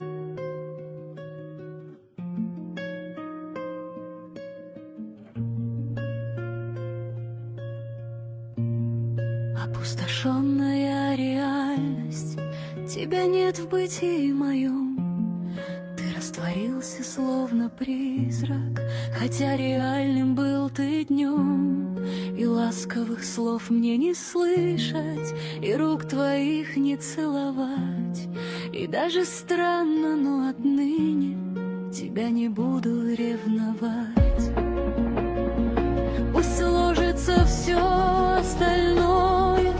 Опустошенная реальность, тебя нет в бытии моем. Ты растворился, словно призрак, хотя реальным был ты днем. И ласковых слов мне не слышать, и рук твоих не целовать. И даже странно, но отныне тебя не буду ревновать. Пусть сложится все остальное,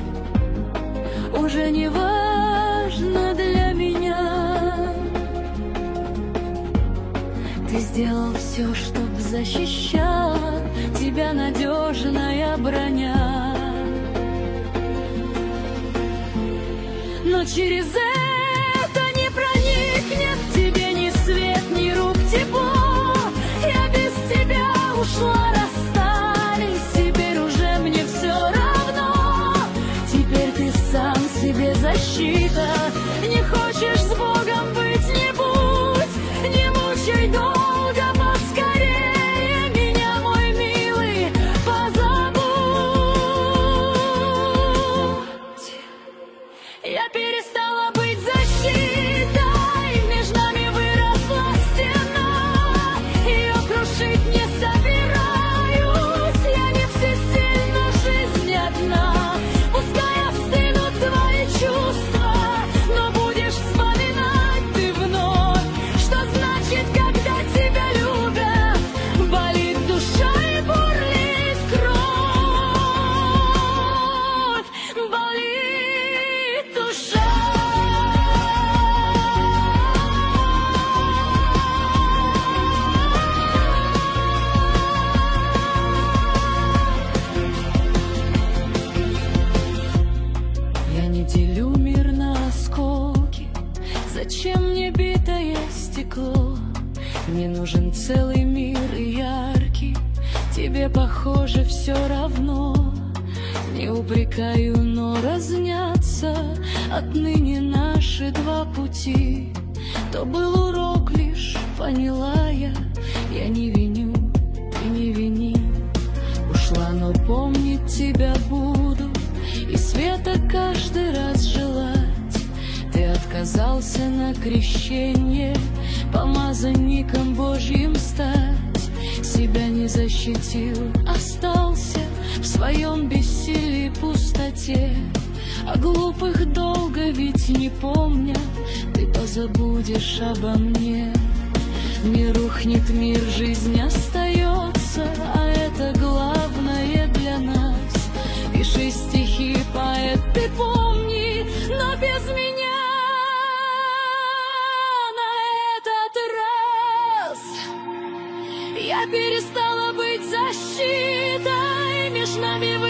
уже не важно для меня. Ты сделал все, чтоб защищала тебя надежная броня. Но через это не проникнет тебе ни свет, ни рук тепло. Я без тебя ушла, расстались, теперь уже мне все равно. Теперь ты сам себе защита. Не хочешь с Богом быть, не будь, не мучай долго, поскорее меня, мой милый, позабудь. Я перестала быть защитой, между нами выросла стена. Ее крушить не собираюсь, я не всесильна, жизнь одна. Пускай остынут твои чувства, но будешь вспоминать ты вновь, что значит, когда тебя любят. Болит душа и бурлит кровь, болит душа. Я не делю мир на осколки, зачем мне битое стекло? Мне нужен целый мир и яркий, тебе, похоже, все равно. Не упрекаю, но разнятся отныне наши два пути. То был урок лишь, поняла я не виню, ты не вини. Ушла, но помнить тебя буду, и света каждый раз желать. Ты отказался на крещение помазанником Божьим стать. Себя не защитил, остался в своем бессилии и пустоте. А глупых долго ведь не помня, ты позабудешь обо мне. Не рухнет мир, жизнь остается, а это главное для нас. Пиши стихи, поэт, ты помни, но без меня на этот раз. Я перестала быть защитой, между нами